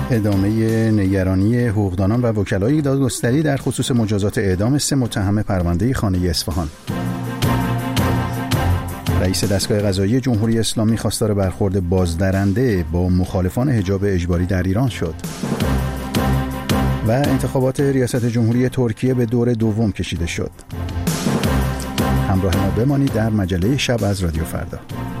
ادامه نگرانی حقوقدانان و وکلای دادگستری در خصوص مجازات اعدام 3 متهم پرونده خانه اصفهان. رئیس دستگاه قضایی جمهوری اسلامی خواستار برخورد بازدرنده با مخالفان حجاب اجباری در ایران شد. و انتخابات ریاست جمهوری ترکیه به دور دوم کشیده شد. همراه ما بمانید در مجله شب از رادیو فردا.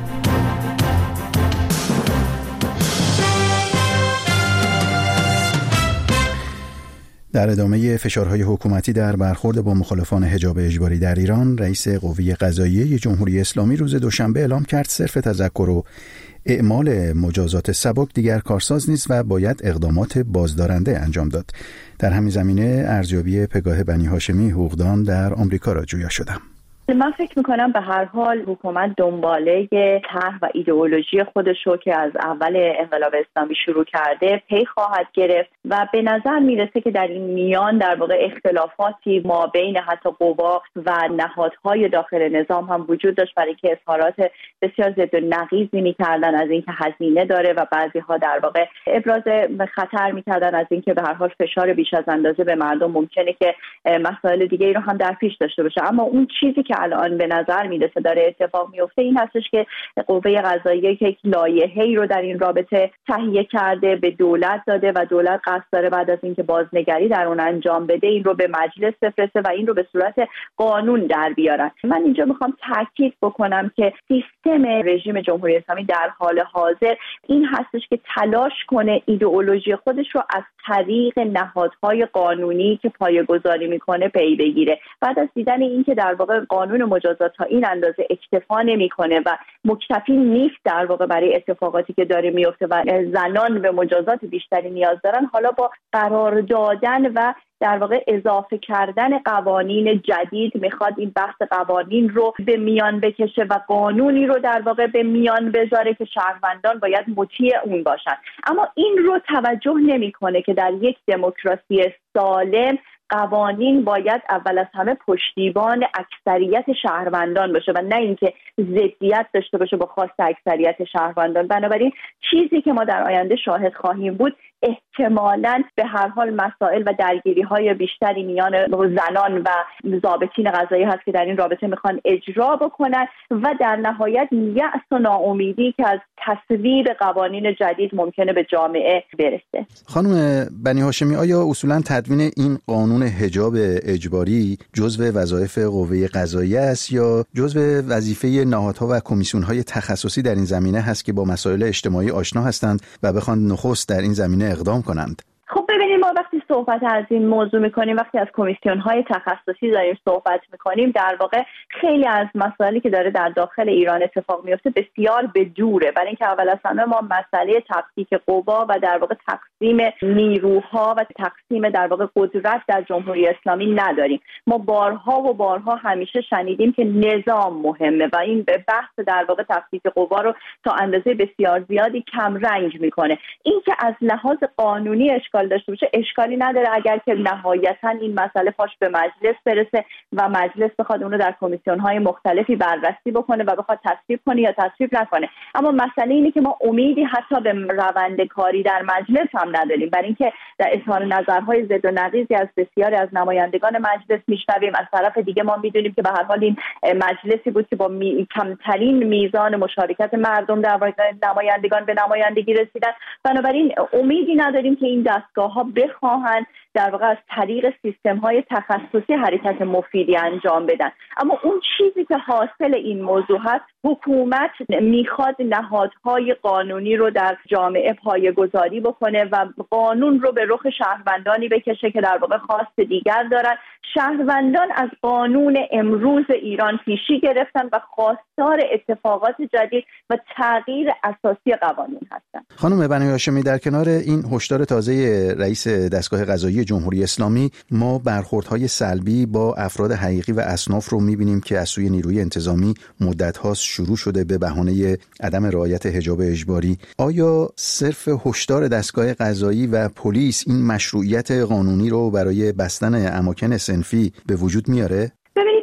در ادامه فشارهای حکومتی در برخورد با مخالفان حجاب اجباری در ایران، رئیس قوه قضاییه جمهوری اسلامی روز دوشنبه اعلام کرد صرف تذکر و اعمال مجازات سبک دیگر کارساز نیست و باید اقدامات بازدارنده انجام داد. در همین زمینه ارزیابی پگاه بنی هاشمی حقوقدان در آمریکا را جویا شدم. من فکر میکنم به هر حال حکومت دنباله طرح و ایدئولوژی خودش رو که از اول انقلاب اسلامی شروع کرده پی خواهد گرفت و به نظر میرسه که در این میان در واقع اختلافاتی ما بین حتی قوا و نهادهای داخل نظام هم وجود داشت، برای که اظهارات بسیار ضد و نقیضی میکردن از اینکه هزینه داره و بعضی‌ها در واقع ابراز خطر میکردن از اینکه به هر حال فشار بیش از اندازه به مردم ممکنه که مسائل دیگه رو هم در پیش داشته باشه. اما اون چیزی که الان به نظر میرسه داره اتفاق میفته این هستش که قوه قضاییه که یک لایحه‌ای رو در این رابطه تهیه کرده، به دولت داده و دولت قصد داره بعد از اینکه بازنگری در اون انجام بده این رو به مجلس بفرسته و این رو به صورت قانون در بیارن. من اینجا میخوام تاکید بکنم که سیستم رژیم جمهوری اسلامی در حال حاضر این هستش که تلاش کنه ایدئولوژی خودش رو از طریق نهادهای قانونی که پایه‌گذاری میکنه پی بگیره. بعد از دیدن اینکه در واقع قانون مجازات تا این اندازه اکتفا نمیکنه و مکتفی نیست در واقع برای اتفاقاتی که داره میفته و زنان به مجازات بیشتری نیاز دارن، حالا با قرار دادن و در واقع اضافه کردن قوانین جدید میخواد این بحث قوانین رو به میان بکشه و قانونی رو در واقع به میان بذاره که شهروندان باید مطیع اون باشن. اما این رو توجه نمیکنه که در یک دموکراسی سالم قوانین باید اول از همه پشتیبان اکثریت شهروندان باشه و نه اینکه ضدیت داشته باشه با خواست اکثریت شهروندان. بنابراین چیزی که ما در آینده شاهد خواهیم بود احتمالاً به هر حال مسائل و درگیری‌های بیشتری میان زنان و ضابطین قضایی هست که در این رابطه میخوان اجرا بکنن و در نهایت یأس و ناامیدی که از تصویب قوانین جدید ممکنه به جامعه برسه. خانم بنی هاشمی، آیا اصولاً تدوین این قانون حجاب اجباری جزو وظایف قوه قضاییه است یا جزو وظیفه نهادها و کمیسیون‌های تخصصی در این زمینه هست که با مسائل اجتماعی آشنا هستند و بخوان نخست در این زمینه اقدام کنند؟ خب ببینید، ما وقتی صحبت از این موضوع میکنیم، وقتی از کمیسیون‌های تخصصی داریم صحبت میکنیم، در واقع خیلی از مسائلی که داره در داخل ایران اتفاق میفته بسیار به دوره. برای اینکه اول از همه ما مسئله تفکیک قوا و در واقع تقسیم نیروها و تقسیم در واقع قدرت در جمهوری اسلامی نداریم. ما بارها و بارها همیشه شنیدیم که نظام مهمه و این بحث در واقع تفکیک قوا رو تا اندازه بسیار زیادی کم رنگ میکنه. این که از لحاظ قانونی اشکال داشته باشه اشکالی نداره اگر که نهایتا این مسئله پاش به مجلس برسه و مجلس بخواد اون رو در کمیسیون‌های مختلفی بررسی بکنه و بخواد تصویب کنه یا تصویب نکنه. اما مسئله اینه که ما امیدی حتی به روند کاری در مجلس هم نداریم، برای اینکه در اظهار نظرهای ضد و نقیضی از بسیاری از نمایندگان مجلس میشنویم. از طرف دیگه ما میدونیم که به هر حال این مجلسی بود که با کمترین میزان مشارکت مردم در واقع نمایندگان به نمایندگی رسیدن. بنابراین امیدی نداریم که این دستگاه‌ها بخواهند در واقع از طریق سیستم‌های تخصصی حرکت مفیدی انجام بدن. اما اون چیزی که حاصل این موضوع هست، حکومت میخواد نهادهای قانونی رو در جامعه پایه‌گذاری بکنه و قانون رو به رخ شهروندانی بکشه که در واقع خواست دیگر دارن. شهروندان از قانون امروز ایران پیشی گرفتن و خواستار اتفاقات جدید و تغییر اساسی قوانین هستن. خانم بنی هاشمی، در کنار این هشدار تازه رئیس دستگاه قضایی جمهوری اسلامی، ما برخوردهای سلبی با افراد حقیقی و اصناف رو می‌بینیم که از سوی نیروی انتظامی مدت‌هاست شروع شده به بهانه عدم رعایت حجاب اجباری. آیا صرف هشدار دستگاه قضایی و پلیس این مشروعیت قانونی رو برای بستن اماکن صنفی به وجود میاره؟ ببینید،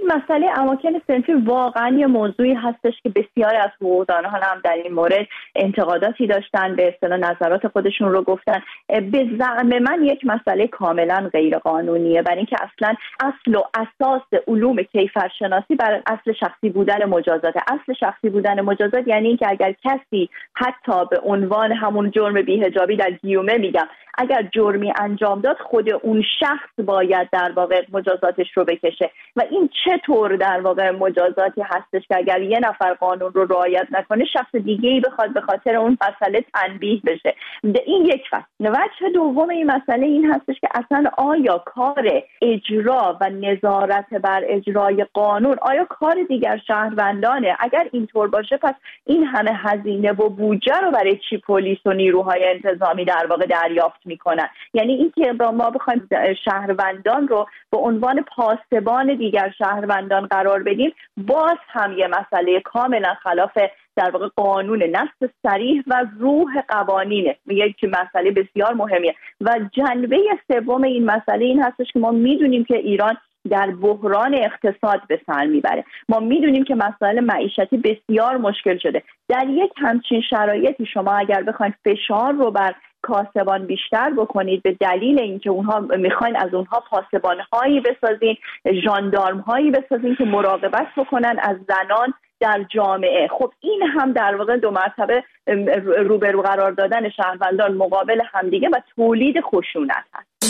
مسئله اماکن صنفی واقعا یه موضوعی هستش که بسیاری از حقوقدانان هم در این مورد انتقاداتی داشتن، به اصطلاح نظرات خودشون رو گفتن. به زعم من یک مسئله کاملا غیر قانونیه، برای اینکه اصلا اصل و اساس علوم کیفرشناسی بر اصل شخصی بودن مجازات. اصل شخصی بودن مجازات یعنی اینکه اگر کسی حتی به عنوان همون جرم بی‌حجابی در گیومه میگم، اگر جرمی انجام داد خود اون شخص باید در واقع مجازاتش رو بکشه. و این چطور در واقع مجازاتی هستش که اگر یه نفر قانون رو رعایت نکنه شخص دیگه‌ای بخواد به خاطر اون مسئله تنبیه بشه. این یک فصل. وجه دوم این مسئله این هستش که اصلا آیا کار اجرا و نظارت بر اجرای قانون آیا کار دیگر شهروندانه؟ اگر اینطور باشه پس این همه هزینه و بودجه رو برای چی پلیس و نیروهای انتظامی در واقع دریافت میکنن؟ یعنی اینکه ما بخوایم شهروندان رو به عنوان پاسبان دیگر شهروندان قرار بدیم، باز هم یه مسئله کاملا خلاف در واقع قانون، نص صریح و روح قوانینه، یک مسئله بسیار مهمیه. و جنبه سوم این مسئله این هستش که ما میدونیم که ایران در بحران اقتصاد به سر میبره. ما میدونیم که مسائل معیشتی بسیار مشکل شده. در یک همچین شرایطی شما اگر بخواید فشار رو بر کاسبان بیشتر بکنید به دلیل اینکه اونها میخواین از اونها پاسبان‌هایی بسازین، ژاندارم‌هایی بسازین که مراقبت بکنن از زنان در جامعه، خب این هم در واقع دو مرتبه روبرو قرار دادن شهروندان مقابل همدیگه و تولید خشونت هست.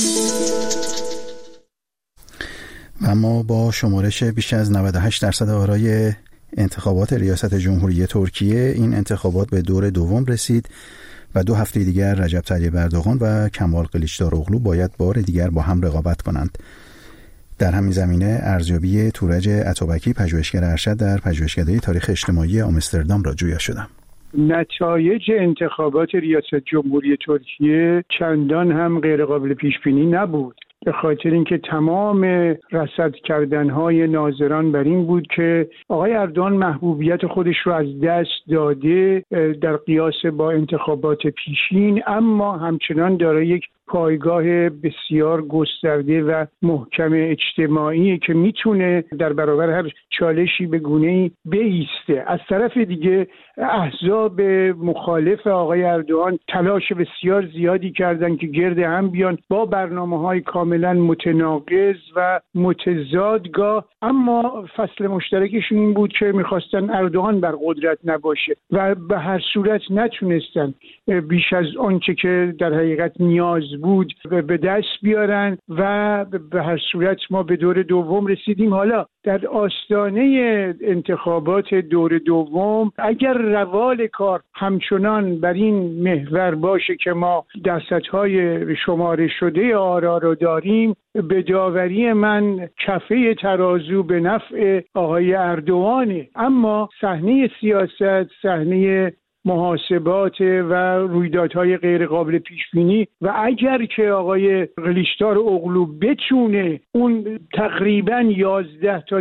و ما با شمارش بیش از 98% آرای انتخابات ریاست جمهوری ترکیه این انتخابات به دور دوم رسید و 2 هفته دیگر رجب طیب اردوغان و کمال قلیچدارoglu باید بار دیگر با هم رقابت کنند. در همین زمینه ارزیابی تورج اتابکی، پژوهشگر ارشد در پژوهشکده تاریخ اجتماعی آمستردام را جویا شدم. نتایج انتخابات ریاست جمهوری ترکیه چندان هم غیر قابل پیش بینی نبود، به خاطر اینکه تمام رصد کردنهای ناظران بر این بود که آقای اردوغان محبوبیت خودش رو از دست داده در قیاس با انتخابات پیشین، اما همچنان داره یک پایگاه بسیار گسترده و محکم اجتماعی که میتونه در برابر هر چالشی به گونه‌ای بایسته. از طرف دیگه احزاب مخالف آقای اردوغان تلاش بسیار زیادی کردن که گرد هم بیان با برنامه‌های کاملا متناقض و متضادگاه، اما فصل مشترکشون این بود که میخواستن اردوغان بر قدرت نباشه و به هر صورت نتونستن بیش از آنچه که در حقیقت نیاز بود به دست بیارن و به هر صورت ما به دور دوم رسیدیم. حالا در آستانه انتخابات دور دوم اگر روال کار همچنان بر این محور باشه که ما درصدهای شماره شده آرا رو داریم، به داوری من کفه ترازو به نفع آقای اردوغانه، اما صحنه سیاست صحنه محاسبات و رویدادهای غیر قابل پیش بینی و اگر که آقای قلیچدارoglu بتونه اون تقریباً 11 تا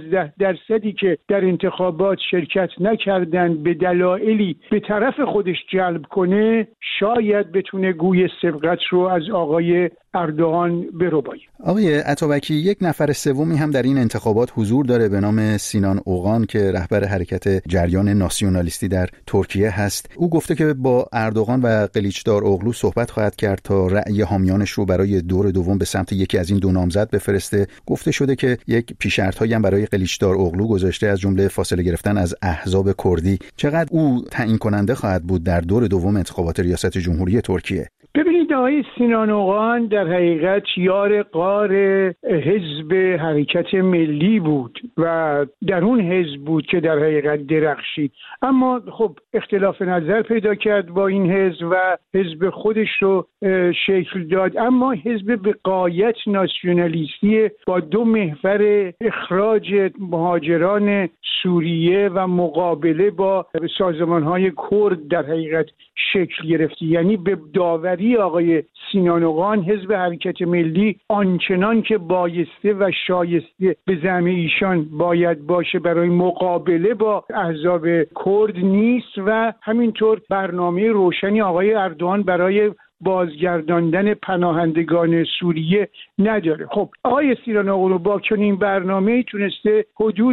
12% که در انتخابات شرکت نکردن به دلایلی به طرف خودش جلب کنه، شاید بتونه گوی سبقت رو از آقای اردوغان بربایه. آقای اتابکی، یک نفر سومی هم در این انتخابات حضور داره به نام سینان اوغان که رهبر حرکت جریان ناسیونالیستی در ترکیه هست. او گفته که با اردوغان و قلیچدارoglu صحبت خواهد کرد تا رأی حامیانش رو برای دور دوم به سمت یکی از این دو نامزد بفرسته. گفته شده که یک پیش‌شرط‌هایی هم برای قلیچدارoglu گذاشته، از جمله فاصله گرفتن از احزاب کردی. چقدر او تعیین کننده خواهد بود در دور دوم انتخابات ریاست جمهوری ترکیه؟ ببینید آقای سینان اوغان در حقیقت یار غار حزب حرکت ملی بود و در اون حزب بود که در حقیقت درخشید، اما خب اختلاف نظر پیدا کرد با این حزب و حزب خودش رو شکل داد، اما حزب به غایت ناسیونالیستی با 2 محور اخراج مهاجران سوریه و مقابله با سازمان‌های کرد در حقیقت شکل گرفت. یعنی به داوری آقای سینان اوغان حزب حرکت ملی آنچنان که بایسته و شایسته به زعم ایشان باید باشه برای مقابله با احزاب کرد نیست و همینطور برنامه روشنی آقای اردوغان برای بازگرداندن پناهندگان سوریه نداره. خب آقای سینان اغلو با چنین برنامه‌ای تونسته حدود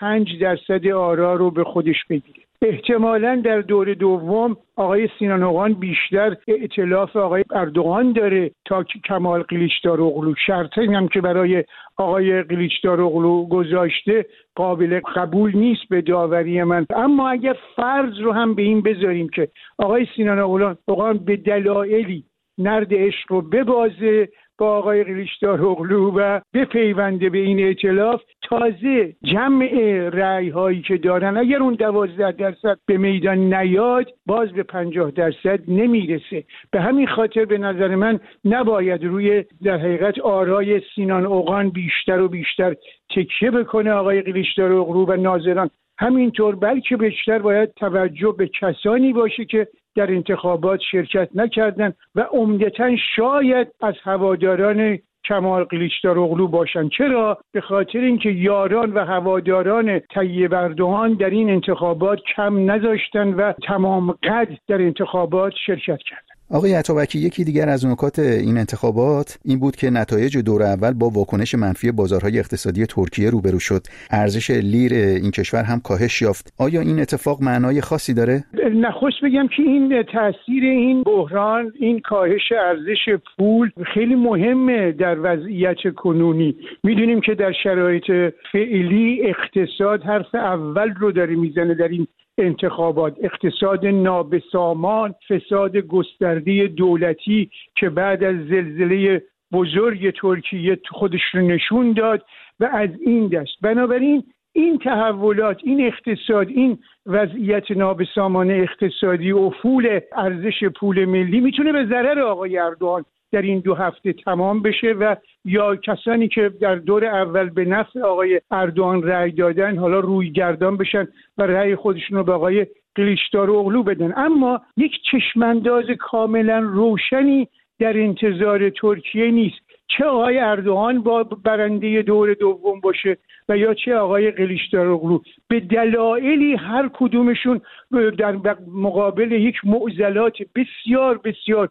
5% آرا رو به خودش بگیره. احتمالاً در دور دوم آقای سینان اوغان بیشتر ائتلاف آقای اردوغان داره تا کمال قلیچداروغلو. شرطی هم که برای آقای قلیچداروغلو گذاشته قابل قبول نیست به داوری من. اما اگر فرض رو هم به این بذاریم که آقای سینان اوغان به دلایلی نرد عشق رو ببازه با آقای قلیچداروغلو و بپیونده به این ائتلاف، تازه جمع رأی هایی که دارن اگر اون 12% به میدان نیاد باز به 50% نمیرسه. به همین خاطر به نظر من نباید روی در حقیقت آرای سینان اوغان بیشتر و بیشتر تکیه بکنه آقای قلیچداروغلو و ناظران، همینطور بلکه بیشتر باید توجه به کسانی باشه که در انتخابات شرکت نکردن و عمدتاً شاید از هواداران کمال قلیچداروغلو باشن. چرا؟ به خاطر اینکه یاران و هواداران طیب اردوغان در این انتخابات کم نذاشتن و تمام قد در انتخابات شرکت کردن. آقای عطابکی، یکی دیگر از نکات این انتخابات این بود که نتایج دور اول با واکنش منفی بازارهای اقتصادی ترکیه روبرو شد. ارزش لیر این کشور هم کاهش یافت. آیا این اتفاق معنای خاصی داره؟ نخست بگم که این تاثیر این بحران، این کاهش ارزش پول خیلی مهمه در وضعیت کنونی. میدونیم که در شرایط فعلی اقتصاد حرف اول رو داره میزنه در این انتخابات. اقتصاد نابسامان، فساد گسترده دولتی که بعد از زلزله بزرگ ترکیه خودش رو نشون داد و از این دست. بنابراین این تحولات، این اقتصاد، این وضعیت نابسامان اقتصادی، افول ارزش پول ملی میتونه به ضرر آقای اردوغان در این 2 هفته تمام بشه و یا کسانی که در دور اول به نفع آقای اردوغان رأی دادن حالا روی گردان بشن و رأی خودشون رو به آقای قلیچداروغلو بدن. اما یک چشمانداز کاملا روشنی در انتظار ترکیه نیست، چه آقای اردوغان با برنده دور دوم باشه و یا چه آقای قلیچداروغلو. به دلایلی هر کدومشون در مقابل یک معضلات بسیار بسیار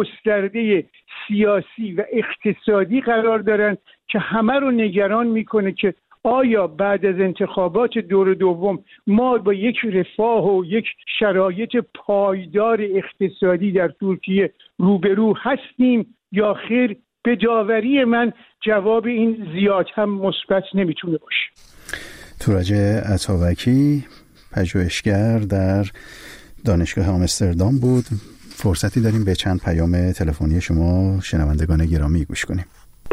گسترده سیاسی و اقتصادی قرار دارن که همه رو نگران میکنه که آیا بعد از انتخابات دور دوم ما با یک رفاه و یک شرایط پایدار اقتصادی در ترکیه روبرو هستیم یا خیر. به داوری من جواب این زیاد هم مثبت نمیتونه باشه. تورج عطابکی، پژوهشگر در دانشگاه آمستردام بود. فرصتی داریم به چند پیام تلفنی شما شنوندگان گرامی گوش کنیم.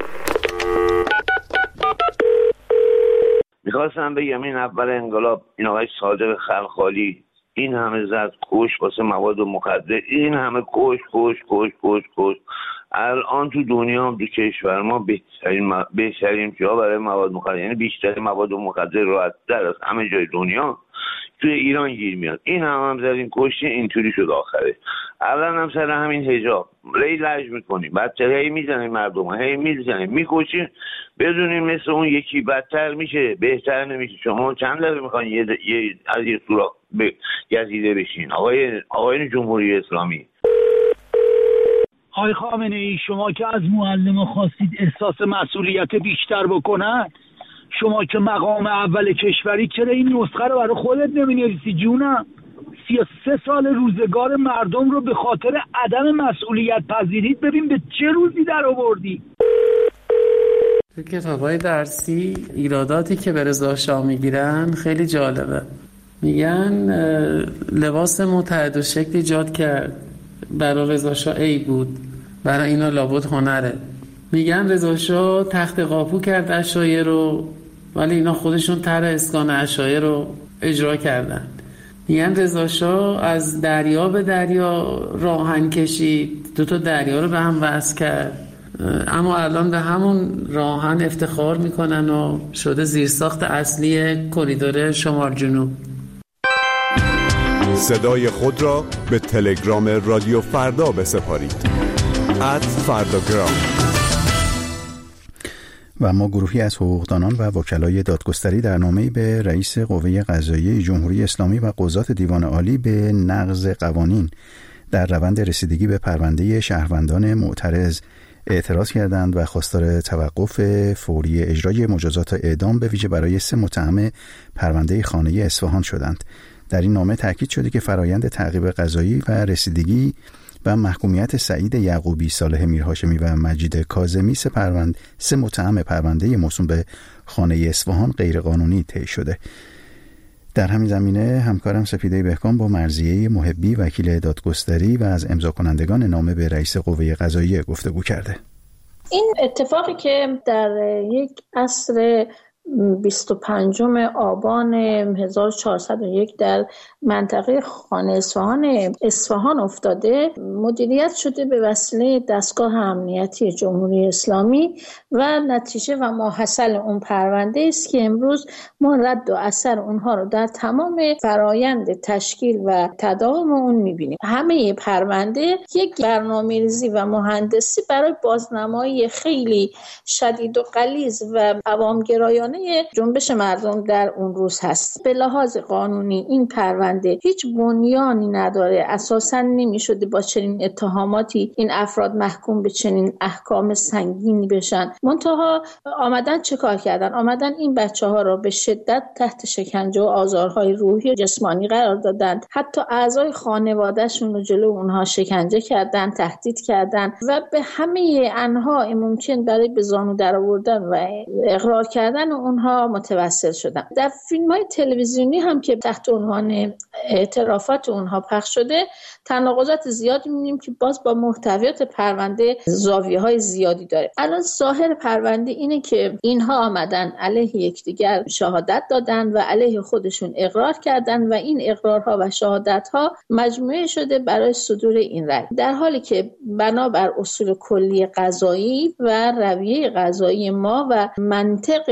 میخواستم بگم این اول انقلاب این آقای صادق خلخالی این همه زد کش واسه مواد مخدر، این همه کش. الان تو دنیا هم تو کشور ما بهترین جا برای مواد مخدر، یعنی بیشتر مواد مخدر راحت‌تر از همه جای دنیا توی ایران گیر میاد. این هم زدیم کشتی، اینطوری شد آخره. اولا هم سر همین حجاب ری لج میکنیم، بدتر هی میزنیم مردم، هی میزنیم میکشیم، بدونیم مثل اون یکی بدتر میشه، بهتر نمیشه. شما چند دفعه میخواین یه از یه سوراخ گزیده بشین؟ آقای جمهوری اسلامی، آقای خامنه‌ای، شما که از معلم خواستید احساس مسئولیت بیشتر بکنن، شما که مقام اول کشوری چرا این نسخه رو برای خودت نمی‌نویسی جونم؟ 33 سال روزگار مردم رو به خاطر عدم مسئولیت پذیریت ببین به چه روزی در آوردی. تو کتاب‌های درسی ایراداتی که به رضا شاه میگیرن خیلی جالبه. میگن لباس متحد و شکل ایجاد کرد، برای رضا شاه عیب بود، برای اینا لابد هنره. میگن رضا شاه تخت قاپو کرد عشایر رو، ولی اینا خودشون طرح اسکان عشایر رو اجرا کردن. میگن رضا شاه از دریا به دریا راهن کشید، 2 دریا رو به هم وصل کرد، اما الان به همون راهن افتخار میکنن و شده زیرساخت اصلی کریدور شمال جنوب. صدای خود را به تلگرام رادیو فردا بسپارید @فرداگرام. و ما گروهی از حقوقدانان و وکلای دادگستری در نامه‌ای به رئیس قوه قضاییه جمهوری اسلامی و قضات دیوان عالی به نقض قوانین در روند رسیدگی به پرونده شهروندان معترض اعتراض کردند و خواستار توقف فوری اجرای مجازات اعدام به ویژه برای 3 متهم پرونده خانه اصفهان شدند. در این نامه تاکید شده که فرایند تعقیب قضایی و رسیدگی و محکومیت سعید یعقوبی، صالح میرهاشمی و مجید کاظمی 3 متهم پرونده موسوم به خانه اصفهان غیرقانونی طی شده. در همین زمینه همکارم سپیده بهکام با مرضیه محبی، وکیل دادگستری و از امضا کنندگان نامه به رئیس قوه قضاییه گفتگو کرده. این اتفاقی که در یک عصر 25 آبان 1401 در منطقه خانه اصفهان افتاده، مدیریت شده به وسیله دستگاه امنیتی جمهوری اسلامی و نتیجه و ماحصل اون پرونده است که امروز ما رد و اثر اونها رو در تمام فرایند تشکیل و تداوم اون میبینیم. همه پرونده یک برنامه‌ریزی و مهندسی برای بازنمایی خیلی شدید و غلیظ و عوامگرایانه جنبش مردم در اون روز هست. به لحاظ قانونی این پرونده هیچ بنیانی نداره، اساساً نمیشده با چنین اتهاماتی این افراد محکوم به چنین احکام سنگینی بشن. منتها آمدن چه کار کردن؟ آمدن این بچه‌ها را به شدت تحت شکنجه و آزارهای روحی و جسمانی قرار دادند. حتی اعضای خانواده‌شون رو جلو اونها شکنجه کردن، تهدید کردن و به همه انواع ممکن برای به زانو درآوردن و اقرار کردن اونها متوسل شدن. در فیلم‌های تلویزیونی هم که تحت عنوان اعترافات اونها پخش شده، تناقضات زیادی می‌بینیم که باز با محتویات پرونده زاویه‌های زیادی داره. الان ظاهر پرونده اینه که اینها آمدن علیه یکدیگر شهادت دادن و علیه خودشون اقرار کردن و این اقرارها و شهادت‌ها مجموعه شده برای صدور این رأی، در حالی که بنابر اصول کلی قضایی و رویه قضایی ما و منطق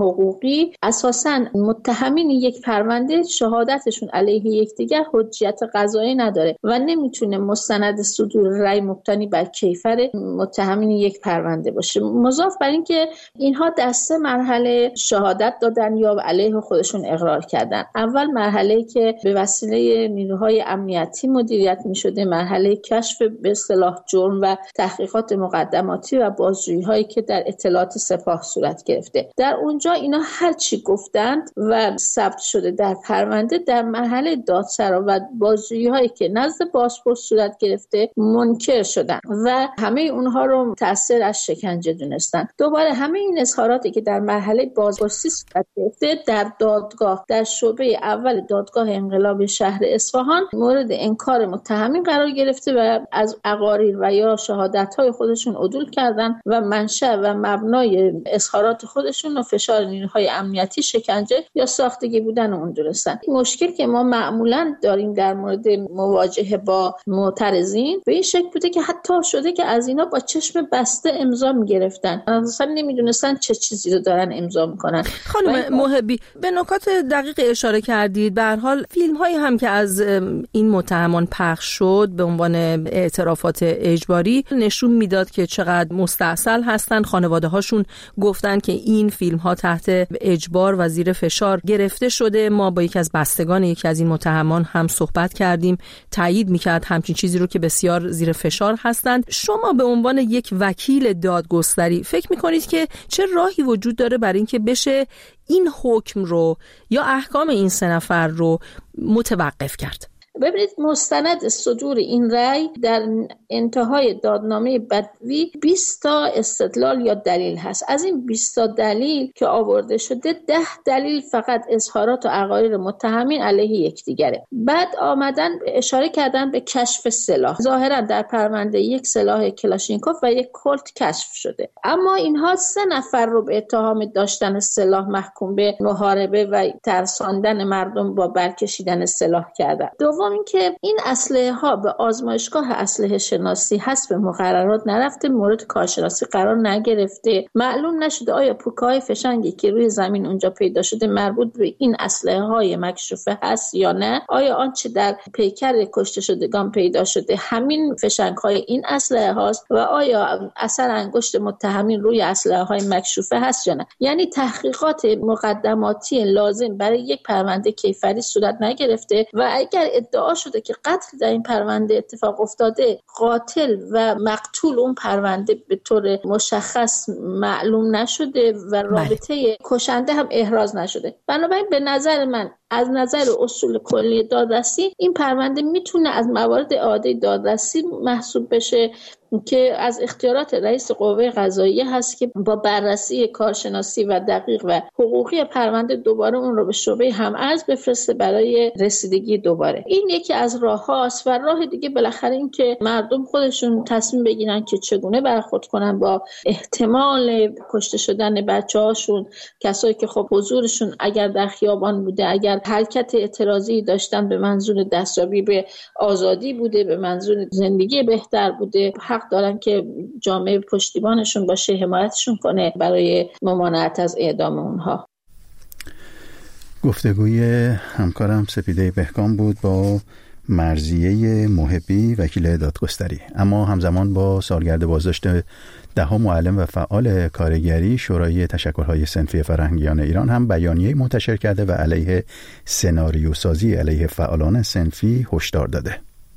حقوقی اساساً متهمین یک پرونده شهادتشون علیه یکدیگر حجیت قضایی نداره و نمیتونه مستند صدور رأی مبتنی بر کیفر متهمین یک پرونده باشه. مضاف بر این که اینها در 3 مرحله شهادت دادن یا علیه خودشون اقرار کردن. اول مرحله که به وسیله نیروهای امنیتی مدیریت میشده، مرحله کشف به اصطلاح جرم و تحقیقات مقدماتی و بازجویی هایی که در اطلاعات سپاه صورت گرفته. در اونجا اینا هر چی گفتند و ثبت شده در پرونده در مرحله دادسرا و بازجویی هایی که نزد بازپرس صورت گرفته منکر شدن و همه اونها رو متأثر از شکنجه دونستن. دوباره همه این اظهاراتی که در مرحله بازپرسی صورت گرفته در دادگاه، در شعبه اول دادگاه انقلاب شهر اصفهان مورد انکار متهمین قرار گرفته و از اقاریر و یا شهادت های خودشون عدول کردن و منشأ و مبنای اظهارات خودشون و فشار نیروهای امنیتی شکنجه یا ساختگی بودن اون دونستن. این مشکل که ما معمولا داریم در مورد مواجهه با معترضین به این شکل بوده که حتی شده که از اینا با چشم بسته امضا میگرفتن، اصلا نمیدونستن چه چیزی رو دارن امضا میکنن. خانم محبی، به نکات دقیق اشاره کردید. به هر حال فیلم هایی هم که از این متهمان پخش شد به عنوان اعترافات اجباری نشون میداد که چقدر مستعسل هستن. خانواده هاشون گفتن که این فیلم ها تحت اجبار و زیر فشار گرفته شده. ما با یکی از بستگان یکی از این متهمان هم صحبت کردیم، تایید میکرد همچین چیزی رو که بسیار زیر فشار هستند. شما به عنوان یک وکیل دادگستری فکر میکنید که چه راهی وجود داره برای اینکه بشه این حکم رو یا احکام این 3 نفر رو متوقف کرد؟ ببینید، مستند صدور این رأی در انتهای دادنامه بدوی 20 تا استدلال یا دلیل هست. از این 20 تا دلیل که آورده شده 10 دلیل فقط اظهارات و عقاید متهمین علیه یکدیگره. بعد آمدن اشاره کردن به کشف سلاح. ظاهرا در پرونده یک سلاح کلاشینکوف و یک کلت کشف شده، اما اینها 3 نفر رو به اتهام داشتن سلاح محکوم به محاربه و ترساندن مردم با برکشیدن سلاح کردن. دوم اینکه این اسلحه ها به آزمایشگاه اسلحه شناسی حسب مقررات نرفته، مورد کارشناسی قرار نگرفته، معلوم نشده آیا پوکه‌های فشنگی که روی زمین اونجا پیدا شده مربوط به این اسلحه های مکشوفه هست یا نه، آیا آنچه در پیکر کشته شدگان پیدا شده همین فشنگ های این اسلحه هاست و آیا اثر انگشت متهمین روی اسلحه های مکشوفه هست یا نه. یعنی تحقیقات مقدماتی لازم برای یک پرونده کیفری صورت نگرفته و اگر ادعا شده که قتل در این پرونده اتفاق افتاده، قاتل و مقتول اون پرونده به طور مشخص معلوم نشده و رابطه کشنده هم احراز نشده. بنابراین به نظر من از نظر اصول کلی دادرسی این پرونده میتونه از موارد عادی دادرسی محسوب بشه که از اختیارات رئیس قوه قضاییه هست که با بررسی کارشناسی و دقیق و حقوقی پرونده دوباره اون رو به شعبه هم‌ارز بفرسته برای رسیدگی دوباره. این یکی از راه‌هاست و راه دیگه بالاخره این که مردم خودشون تصمیم بگیرن که چگونه برخورد کنن با احتمال کشته شدن بچه‌هاشون، کسایی که خب حضورشون اگر در خیابان بوده، اگر حرکت اعتراضی داشتن به منظور دستیابی به آزادی بوده، به منظور زندگی بهتر بوده، حق دارن که جامعه پشتیبانشون باشه، حمایتشون کنه برای ممانعت از اعدام اونها. گفتگوی همکارم سپیده بهکام بود با مرضیه محبی، وکیل دادگستری. اما همزمان با سالگرد بازداشت 10 معلم و فعال کارگری، شورای تشکل‌های صنفی فرهنگیان ایران هم بیانیه منتشر کرده و علیه سناریوسازی علیه فعالان صنفی هشدار داده.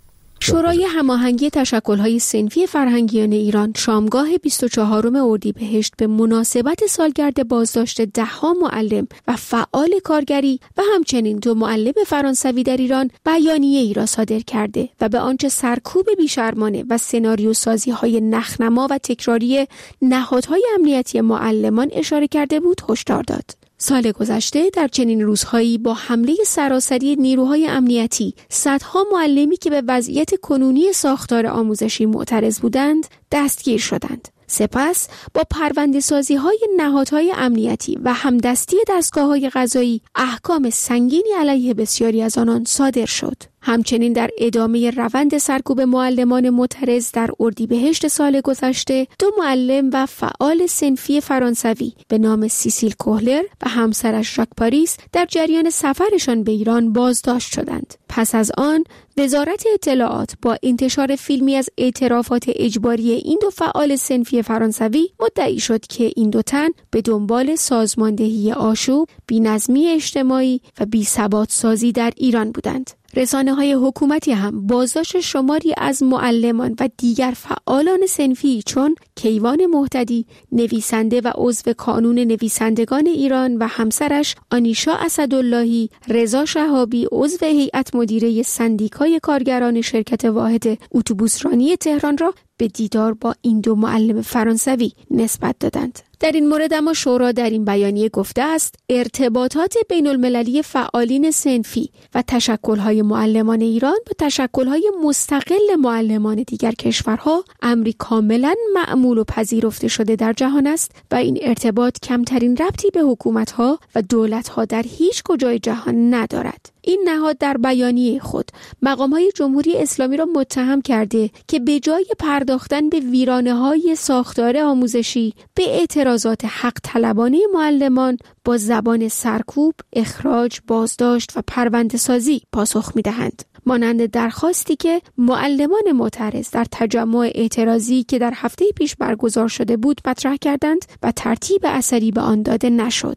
شورای هماهنگی تشکل‌های صنفی فرهنگیان ایران شامگاه 24 اردیبهشت به مناسبت سالگرد بازداشت 10 معلم و فعال کارگری و همچنین 2 معلم فرانسوی در ایران بیانیه‌ای را صادر کرده و به آنچه سرکوب بیشرمانه و سناریوسازی‌های نخنما و تکراری نهادهای امنیتی معلمان اشاره کرده بود هشدار داد. سال گذشته در چنین روزهایی با حمله سراسری نیروهای امنیتی صدها معلمی که به وضعیت کنونی ساختار آموزشی معترض بودند دستگیر شدند. سپس با پرونده‌سازی‌های نهادهای امنیتی و همدستی دستگاه‌های قضایی احکام سنگینی علیه بسیاری از آنان صادر شد. همچنین در ادامه روند سرکوب معلمان معترض در اردیبهشت سال گذشته 2 معلم و فعال صنفی فرانسوی به نام سیسیل کوهلر و همسرش ژاک پاریس در جریان سفرشان به ایران بازداشت شدند. پس از آن وزارت اطلاعات با انتشار فیلمی از اعترافات اجباری این 2 فعال صنفی فرانسوی مدعی شد که این 2 تن به دنبال سازماندهی آشوب، بی‌نظمی اجتماعی و بی‌ثبات سازی در ایران بودند. رسانه‌های حکومتی هم بازداشت شماری از معلمان و دیگر فعالان صنفی چون کیوان مهتدی، نویسنده و عضو کانون نویسندگان ایران و همسرش آنیشا اسداللهی، رضا شهابی، عضو هیئت مدیره سندیکای کارگران شرکت واحد اتوبوسرانی تهران را به دیدار با این 2 معلم فرانسوی نسبت دادند. در این مورد اما شورا در این بیانیه گفته است ارتباطات بین المللی فعالین صنفی و تشکل‌های معلمان ایران با تشکل‌های مستقل معلمان دیگر کشورها امری کاملا معمول و پذیرفته شده در جهان است و این ارتباط کمترین ربطی به حکومت‌ها و دولت‌ها در هیچ کجای جهان ندارد. این نهاد در بیانیه خود مقام‌های جمهوری اسلامی را متهم کرده که به جای پرداختن به ویرانه‌های ساختار آموزشی به اعتراضات حق طلبانه معلمان با زبان سرکوب، اخراج، بازداشت و پرونده‌سازی پاسخ می‌دهند. مانند درخواستی که معلمان معترض در تجمع اعتراضی که در هفته پیش برگزار شده بود مطرح کردند و ترتیب اثری به آن داده نشد.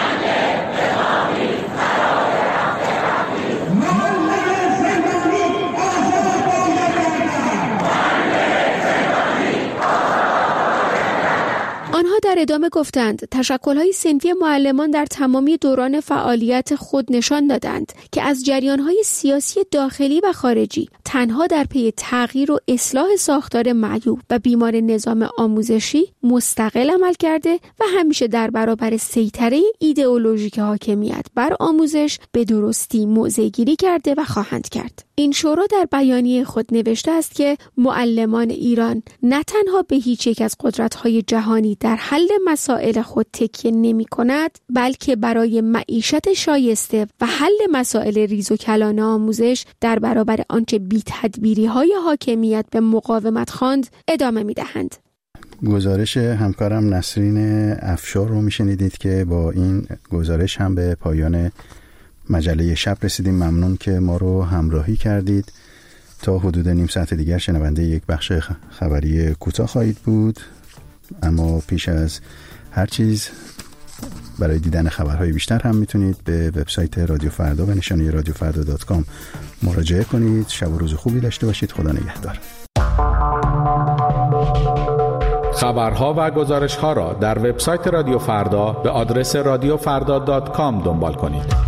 آنها در ادامه گفتند تشکل‌های صنفی معلمان در تمامی دوران فعالیت خود نشان دادند که از جریان‌های سیاسی داخلی و خارجی تنها در پی تغییر و اصلاح ساختار معیوب و بیمار نظام آموزشی مستقل عمل کرده و همیشه در برابر سیطره ایدئولوژیک حاکمیت بر آموزش به درستی موضع‌گیری کرده و خواهند کرد. این شورا در بیانیه خود نوشته است که معلمان ایران نه تنها به هیچ یک از قدرت‌های جهانی در حل مسائل خود تکیه نمی‌کند، بلکه برای معیشت شایسته و حل مسائل ریز و کلان آموزش در برابر آنچه بی‌تدبیری‌های حاکمیت به مقاومت خواند ادامه می‌دهند. گزارش همکارم نسرین افشار رو میشنیدید که با این گزارش هم به پایان مجله شب رسیدیم. ممنون که ما رو همراهی کردید. تا حدود نیم ساعت دیگر شنونده یک بخش خبری کوتاه خواهید بود، اما پیش از هر چیز برای دیدن خبرهای بیشتر هم میتونید به وبسایت رادیو فردا به نشانی radiofarda.com مراجعه کنید. شب و روز خوبی داشته باشید. خدا نگهدار. خبرها و گزارش‌ها را در وبسایت رادیو فردا به آدرس radiofarda.com دنبال کنید.